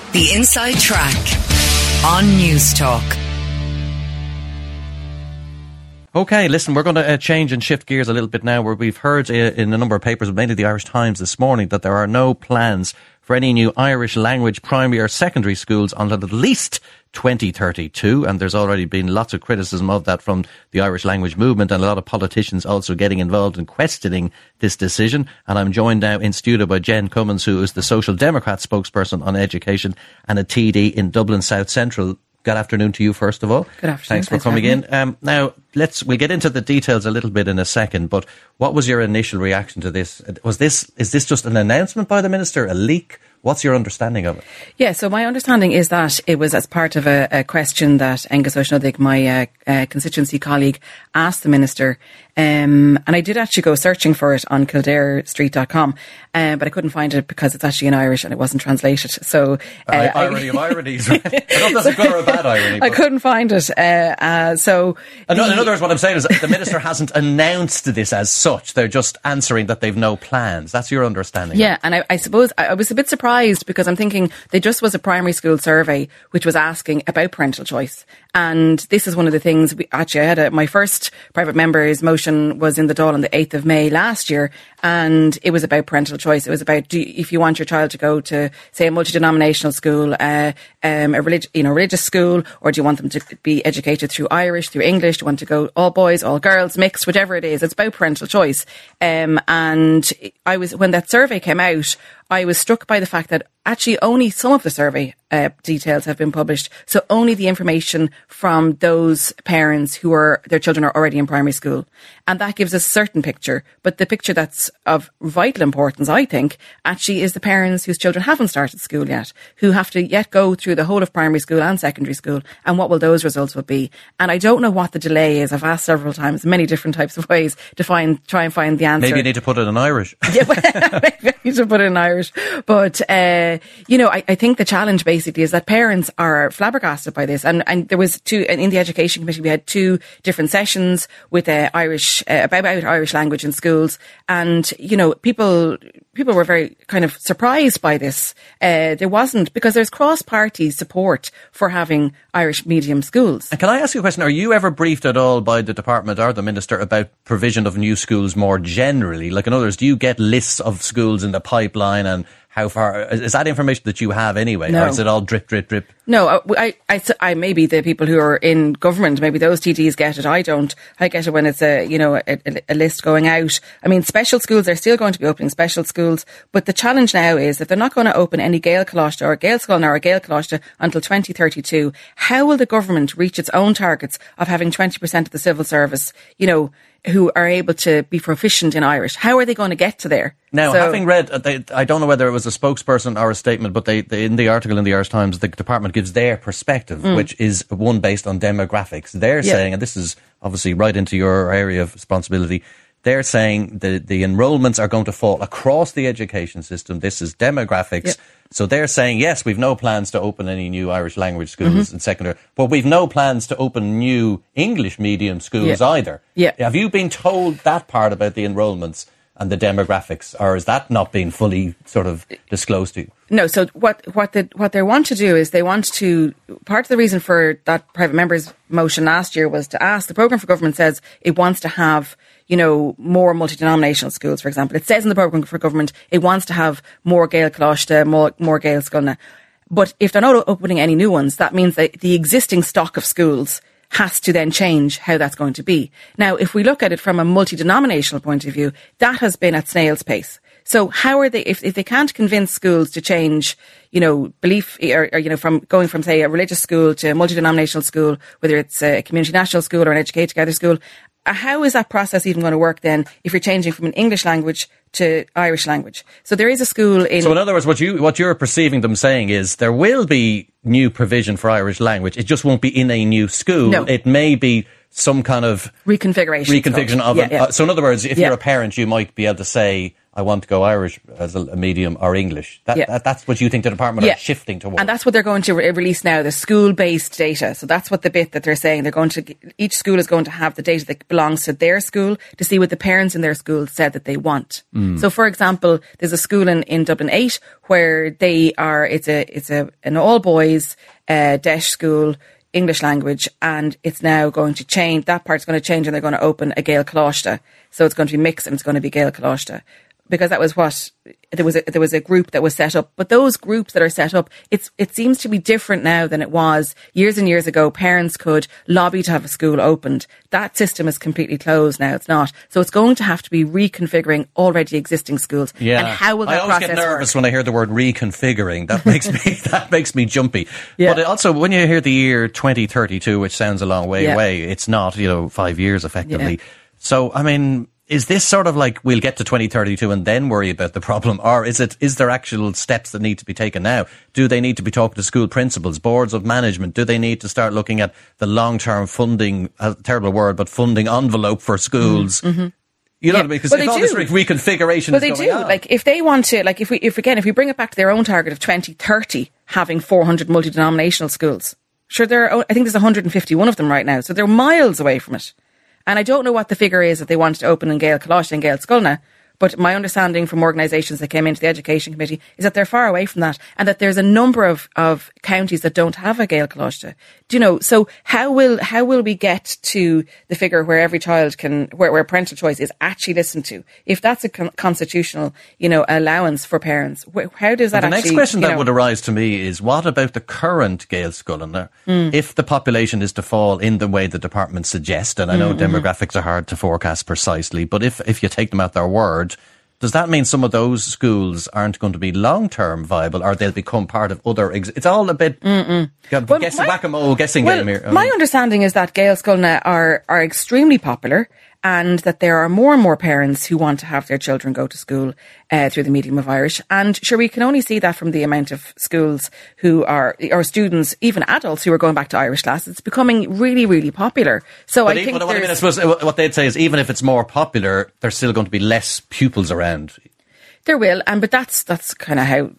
The Inside Track on News Talk. OK, listen, we're going to change and shift gears a little bit now, where we've heard in a number of papers, mainly the Irish Times this morning, that there are no plans for any new Irish language primary or secondary schools until at least 2032. And there's already been lots of criticism of that from the Irish language movement, and a lot of politicians also getting involved in questioning this decision. And I'm joined now in studio by Jen Cummins, who is the Social Democrat spokesperson on education and a TD in Dublin South Central. Good afternoon to you, first of all. Good afternoon. Thanks for coming in. Now, we'll get into the details a little bit in a second, but what was your initial reaction to this? Is this just an announcement by the Minister, a leak? What's your understanding of it? Yeah, so my understanding is that it was as part of a question that Angus O'Snuddig, my constituency colleague, asked the Minister. And I did actually go searching for it on KildareStreet.com, but I couldn't find it because it's actually in Irish and it wasn't translated. So irony of ironies. Right? I don't know if that's a good or a bad irony. I couldn't find it. In other words, what I'm saying is that the Minister hasn't announced this as such. They're just answering that they've no plans. That's your understanding. Yeah, and I suppose I was a bit surprised because I'm thinking there just was a primary school survey which was asking about parental choice. And this is one of the things, I had my first private member's motion was in the Dáil on the 8th of May last year, and it was about parental choice. It was about if you want your child to go to, say, a multi-denominational school, a religious school, or do you want them to be educated through Irish, through English? Do you want to go all boys, all girls, mixed, whatever it is? It's about parental choice. And when that survey came out, I was struck by the fact that actually only some of the survey details have been published. So only the information from those parents their children are already in primary school. And that gives a certain picture. But the picture that's of vital importance, I think, actually is the parents whose children haven't started school yet, who have to yet go through the whole of primary school and secondary school, and what will those results will be. And I don't know what the delay is. I've asked several times, many different types of ways to try and find the answer. Maybe you need to put it in Irish. Yeah, maybe I need to put it in Irish. But, I think the challenge basically is that parents are flabbergasted by this. And there was in the Education Committee, we had 2 different sessions with Irish, about Irish language in schools. And, people were very kind of surprised by this. There wasn't, because there's cross-party support for having Irish medium schools. And can I ask you a question? Are you ever briefed at all by the department or the Minister about provision of new schools more generally? Like, in other words, do you get lists of schools in the pipeline, and how far is that information that you have anyway? No. Or is it all drip, drip, drip? No, I maybe the people who are in government, maybe those TDs get it. I don't. I get it when it's a list going out. I mean, special schools, they're still going to be opening special schools, but the challenge now is that they're not going to open any Gael Coláiste or Gael School or Gael Coláiste until 2032. How will the government reach its own targets of having 20% of the civil service, who are able to be proficient in Irish? How are they going to get to there? Now, having read, I don't know whether it was a spokesperson or a statement, but they in the article in the Irish Times, the department gives their perspective, which is one based on demographics. They're saying, and this is obviously right into your area of responsibility, they're saying the enrolments are going to fall across the education system. This is demographics. Yeah. So they're saying, yes, we've no plans to open any new Irish language schools in secondary, but we've no plans to open new English medium schools either. Yeah. Have you been told that part about the enrolments and the demographics, or is that not being fully sort of disclosed to you? No, so what they want to do is part of the reason for that private member's motion last year was to ask, the Programme for Government says it wants to have, more multi-denominational schools, for example. It says in the Programme for Government it wants to have more Gael Coláiste, more Gael Scoilne. But if they're not opening any new ones, that means that the existing stock of schools has to then change how that's going to be. Now, if we look at it from a multi-denominational point of view, that has been at snail's pace. So how are they, if they can't convince schools to change, belief, or from going from, say, a religious school to a multi-denominational school, whether it's a community national school or an educate together school, how is that process even going to work then if you're changing from an English language to Irish language? So there is a school in... So in other words, what you're perceiving them saying is there will be new provision for Irish language. It just won't be in a new school. No. It may be some kind of reconfiguration of it. Yeah. So in other words, if you're a parent, you might be able to say, I want to go Irish as a medium or English. That's what you think the department are shifting towards. And that's what they're going to release now, the school-based data. So that's what the bit that they're saying. They're going to, each school is going to have the data that belongs to their school to see what the parents in their school said that they want. So for example, there's a school in Dublin 8 where it's an all boys, DEIS school, English language, and it's now going to change. That part's going to change, and they're going to open a Gael Coláiste. So it's going to be mixed, and it's going to be Gael Coláiste. Because that was what there was a group that was set up, but those groups that are set up, it seems to be different now than it was years and years ago. Parents could lobby to have a school opened. That system is completely closed now. It's not. So it's going to have to be reconfiguring already existing schools. Yeah. And how will that process work? I always get nervous when I hear the word reconfiguring. That makes me jumpy. Yeah. But also when you hear the year 2032, which sounds a long way away, it's not. 5 years effectively. Yeah. So I mean, is this sort of like we'll get to 2032 and then worry about the problem? Or is there actual steps that need to be taken now? Do they need to be talking to school principals, boards of management? Do they need to start looking at the long-term funding, a terrible word, but funding envelope for schools? Mm-hmm. You know what I mean? Because if all this reconfiguration is going on. Well, they do. Like, if they want to, like, if we bring it back to their own target of 2030, having 400 multi-denominational schools. Sure, I think there's 151 of them right now. So they're miles away from it. And I don't know what the figure is that they wanted to open in Gael Coláiste and Gael Scoilne, but my understanding from organisations that came into the Education Committee is that they're far away from that, and that there's a number of counties that don't have a Gael Coláiste. Do you know? So how will we get to the figure where every child where parental choice is actually listened to? If that's a constitutional, allowance for parents, how does that? The next question that would arise to me is, what about the current Gael Scoilne? If the population is to fall in the way the department suggests, and I know demographics are hard to forecast precisely, but if you take them at their word, does that mean some of those schools aren't going to be long-term viable, or they'll become part of other... It's all a bit whack-a-mole guessing game here. My understanding is that Gael Scoilne are extremely popular, and that there are more and more parents who want to have their children go to school through the medium of Irish. And sure, we can only see that from the amount of schools or students, even adults who are going back to Irish classes. It's becoming really, really popular. So I suppose what they'd say is, even if it's more popular, there's still going to be less pupils around. There will, but that's kind of how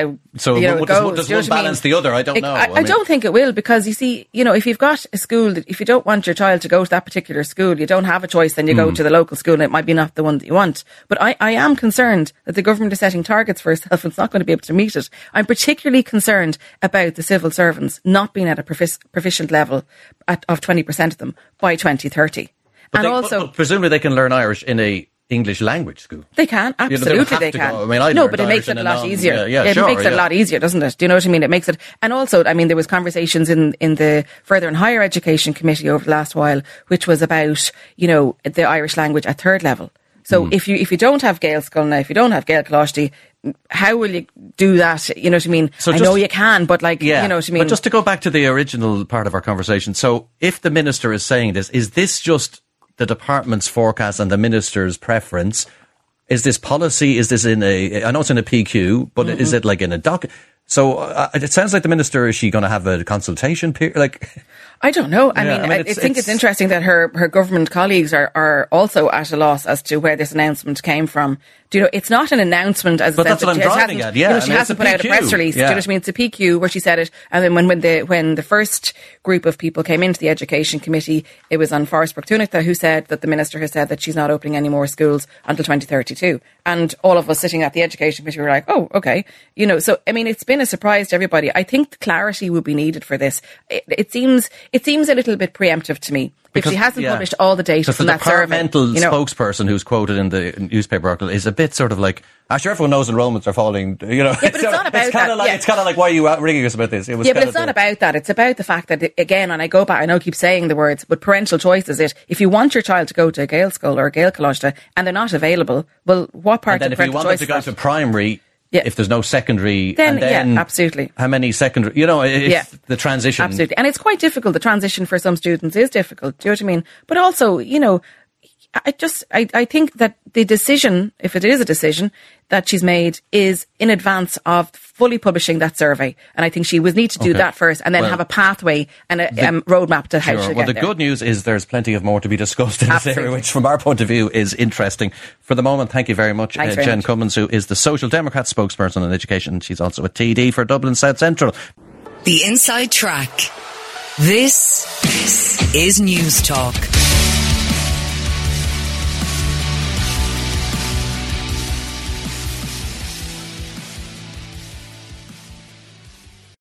so it goes. Does one balance the other? I don't know. I don't think it will, because you see, if you've got a school, if you don't want your child to go to that particular school, you don't have a choice, then you go to the local school, and it might be not the one that you want. But I am concerned that the government is setting targets for itself and it's not going to be able to meet it. I'm particularly concerned about the civil servants not being at a proficient level of 20% of them by 2030. But presumably they can learn Irish in a English language school. They can, absolutely they can. But it makes it a lot easier. It makes it a lot easier, doesn't it? Do you know what I mean? It makes it, and also, there was conversations in the Further and Higher Education Committee over the last while, which was about, the Irish language at third level. So if you don't have Gael Scoilne, if you don't have Gael Coláiste, how will you do that? You know what I mean? So I know you can, but you know what I mean? But just to go back to the original part of our conversation, so if the minister is saying this, is this just the department's forecast and the minister's preference? Is this policy? Is this I know it's in a PQ, but is it like in a doc? So it sounds like the minister, is she going to have a consultation period? I don't know. I think it's interesting that her government colleagues are also at a loss as to where this announcement came from. Do you know, it's not an announcement as but that's what I'm driving at. Yeah, she hasn't put out a press release. Yeah. Do you know what I mean? It's a PQ where she said it, and then when the first group of people came into the Education Committee, it was on Forrest Burke-Tunitha who said that the minister has said that she's not opening any more schools until 2032, and all of us sitting at the Education Committee were like, oh, okay, So it's been a surprise to everybody. I think clarity would be needed for this. It seems a little bit preemptive to me. Because, if she hasn't published all the data from that survey. The departmental spokesperson who's quoted in the newspaper article is a bit sort of like, sure, everyone knows enrollments are falling, Yeah, but it's not about that. It's kind of like, why are you ringing us about this? But it's not about that. It's about the fact that, again, and I go back, I know I keep saying the words, but parental choice is it. If you want your child to go to a Gael school or a Gael Coláiste and they're not available, well, what part of parental choice? And then if you want them to go to primary, if there's no secondary, then absolutely. How many secondary? The transition. Absolutely. And it's quite difficult. The transition for some students is difficult. Do you know what I mean? But also, I think that the decision, if it is a decision that she's made, is in advance of fully publishing that survey. And I think she would need to do that first and then have a pathway and a roadmap to how to get there. Well, the good news is there's plenty of more to be discussed in this area, which from our point of view is interesting. For the moment, thank you very much, Jen Cummins, who is the Social Democrat spokesperson on education. She's also a TD for Dublin South Central. The Inside Track. This is News Talk.